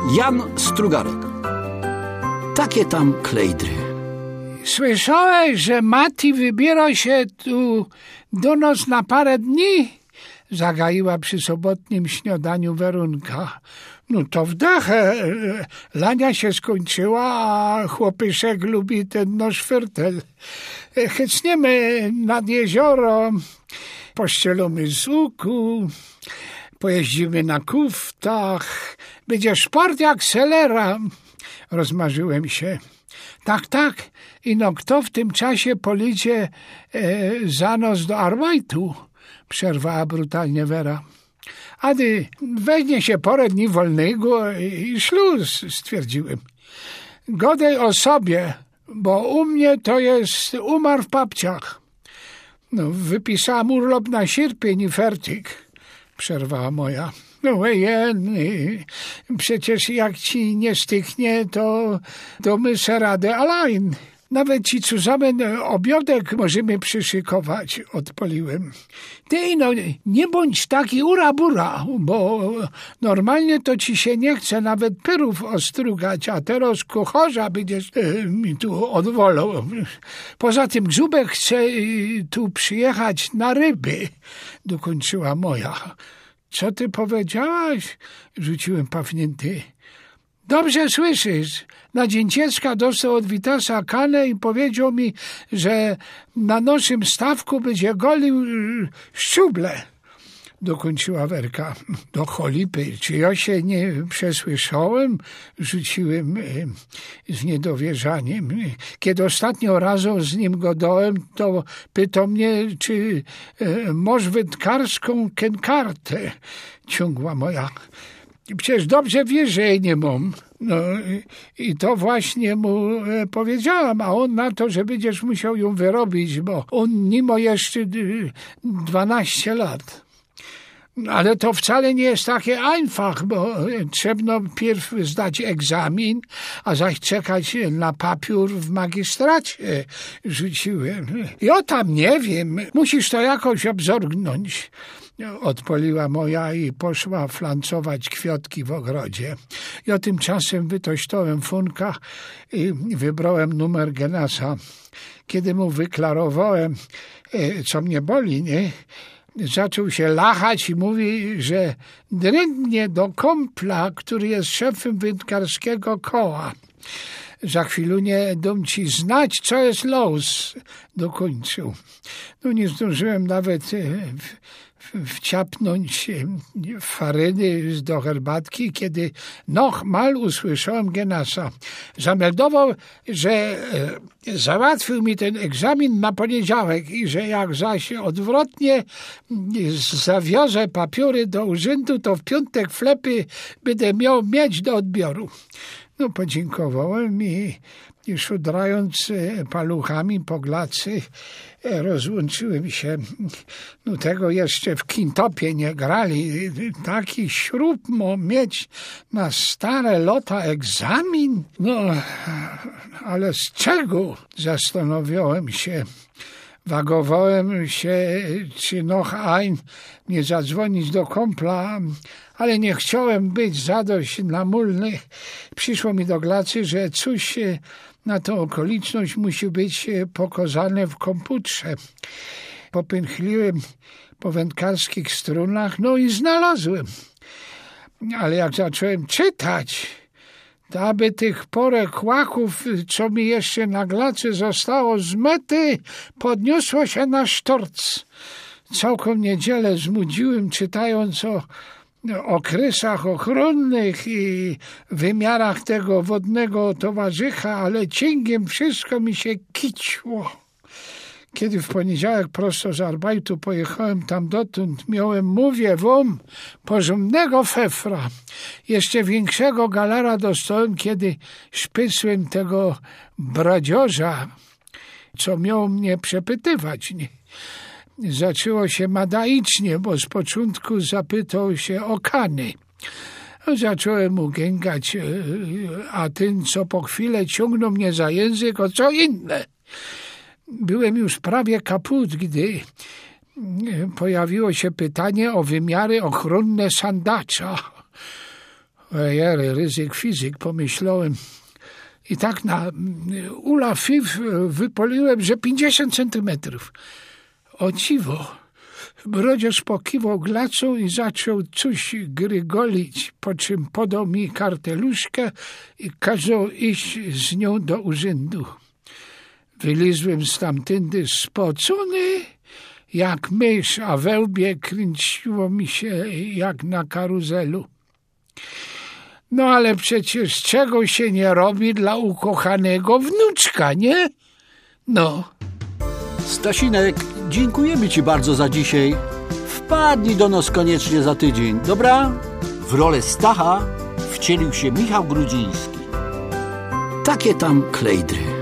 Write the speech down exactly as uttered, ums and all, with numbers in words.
Jan Strugarek. Takie tam klejdry. Słyszałeś, że Mati wybiera się tu do nas na parę dni? Zagaiła przy sobotnim śniadaniu Werunka. No to wdechę. Lania się skończyła, a chłopyszek lubi ten nasz fertel. Chycniemy nad jezioro, pościelamy z łuku, pojeździmy na kuftach. Będzie sport jak selera. Rozmarzyłem się. Tak, tak. I no kto w tym czasie polidzie e, za nos do arbajtu? Przerwała brutalnie Wera. Ady, weźmie się parę dni wolnego i śluz, stwierdziłem. Godaj o sobie, bo u mnie to jest umarł w papciach. No, wypisałam urlop na sierpień i fertyk, przerwała moja. No jeny, przecież jak ci nie styknie, to, to my se radę alain. Nawet ci zusammen obiadek możemy przyszykować, odpaliłem. Ty no, nie bądź taki ura-bura, bo normalnie to ci się nie chce nawet pyrów ostrugać, a teraz kucharza będziesz e, mi tu odwolał. Poza tym Grzubek chce e, tu przyjechać na ryby, dokończyła moja. Co ty powiedziałaś? Rzuciłem pawnięty. Dobrze słyszysz. Na dzień dziecka dostał od Witasa kanę i powiedział mi, że na naszym stawku będzie golił szczuble. Dokończyła Werka. Do cholipy. Czy ja się nie przesłyszałem? Rzuciłem z niedowierzaniem. Kiedy ostatnio razem z nim gadałem, to pytał mnie, czy masz wędkarską kenkartę. Ciągła moja. Przecież dobrze wiesz, że jej nie mam. No i to właśnie mu e, powiedziałam, a on na to, że będziesz musiał ją wyrobić, bo on nie ma jeszcze dwanaście lat. Ale to wcale nie jest takie einfach, bo trzeba pierw zdać egzamin, a zaś czekać na papier w magistracie. Rzuciłem. Ja tam nie wiem, musisz to jakoś obzorgnąć. Odpaliła moja i poszła flancować kwiatki w ogrodzie. Ja tymczasem wytośtałem funka i wybrałem numer Genasa. Kiedy mu wyklarowałem, co mnie boli, nie? Zaczął się lachać i mówi, że drętnie do kumpla, który jest szefem wędkarskiego koła. Za chwilunię dam ci znać, co jest los, dokończył. No nie zdążyłem nawet wciapnąć faryny do herbatki, kiedy nochmal usłyszałem Genasa. Zameldował, że załatwił mi ten egzamin na poniedziałek i że jak zaś odwrotnie zawiozę papiery do urzędu, to w piątek flepy będę miał mieć do odbioru. No podziękowałem i, i szudrając paluchami po glacy rozłączyłem się. No tego jeszcze w Kintopie nie grali. Taki śrub mo mieć na stare lata egzamin? No, ale z czego? Zastanawiałem się. Wagowałem się, czy noch ein nie zadzwonić do kumpla, ale nie chciałem być zadość namulny. Przyszło mi do glacy, że coś na tą okoliczność musi być pokazane w komputerze. Popęchliłem po wędkarskich strunach, no i znalazłem. Ale jak zacząłem czytać, to aby tych porę kłaków, co mi jeszcze na glacy zostało z mety, podniosło się na sztorc. Całką niedzielę zmudziłem, czytając o okresach ochronnych i wymiarach tego wodnego towarzycha, ale cięgiem wszystko mi się kiciło. Kiedy w poniedziałek prosto z arbajtu pojechałem tam dotąd, miałem, mówię wam, porządnego fefra. Jeszcze większego galara dostałem, kiedy szpysłem tego bradziorza, co miał mnie przepytywać. Zaczęło się madaicznie, bo z początku zapytał się o kany. Zacząłem mu gęgać, a ten, co po chwilę ciągnął mnie za język, o co inne. Byłem już prawie kaput, gdy pojawiło się pytanie o wymiary ochronne sandacza. Ojery, ryzyk fizyk, pomyślałem. I tak na ula fif wypoliłem, że pięćdziesiąt centymetrów. O dziwo, brodziarz pokiwał glacą i zaczął coś grygolić, po czym podał mi karteluszkę i kazał iść z nią do urzędu. Wylizłem stamtędy spocony, jak mysz, a we łbie kręciło mi się jak na karuzelu. No ale przecież czego się nie robi dla ukochanego wnuczka, nie? No. Stasinek, dziękujemy ci bardzo za dzisiaj. Wpadnij do nas koniecznie za tydzień, dobra? W rolę Stacha wcielił się Michał Grudziński. Takie tam klejdry.